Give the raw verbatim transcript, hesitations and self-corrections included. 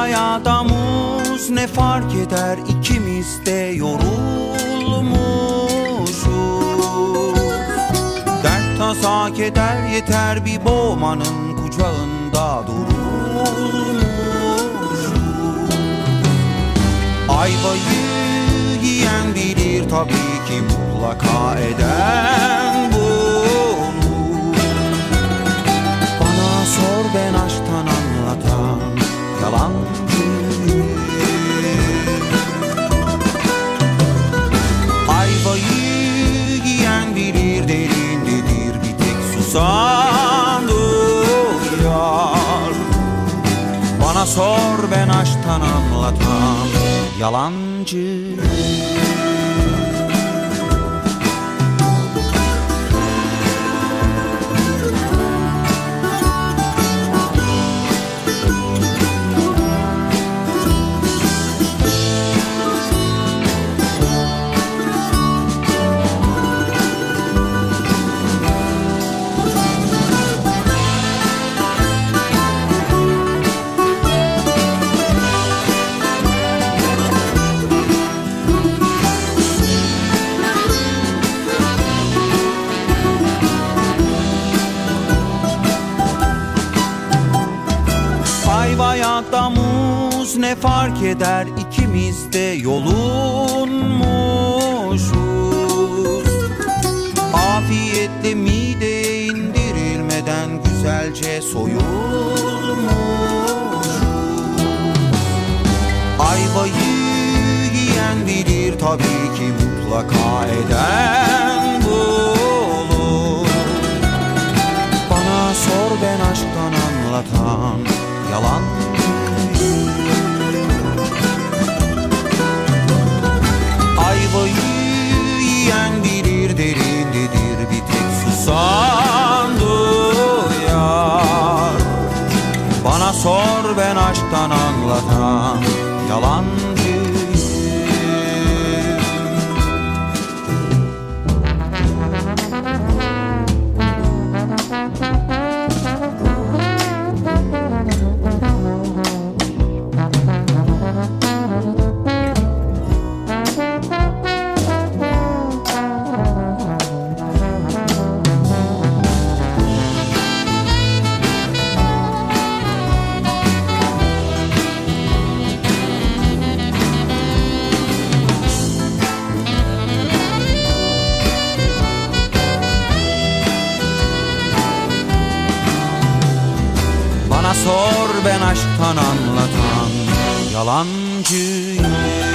ya da muz ne fark eder, ikimiz de yorulmuşuz. Dert tasa keder yeter, bir boğmanın kucağında durulmuşuz. Ayvayı yiyen bilir tabii ki, mutlaka eden bunu. Bana sor, ben aşktan anlatan yalancıyım. Ayvayı yiyen bilir, derindedir bir tek susan duyar. Bana sor, ben aşktan anlatan yalancı. Ayva ya da muz ne fark eder, ikimiz de yolunmuşuz. Afiyetle mideye indirilmeden güzelce soyulmuşuz. Ayvayı yiyen bilir tabii ki, mutlaka eden bulur. Bana sor, ben aşktan anlatan yalancıyım. Ayvayı yiyen bilir, derindedir bir tek susan duyar. Bana sor, ben aşktan anlatan yalancıyım. Bana sor, ben aşktan anlatan yalancıyım.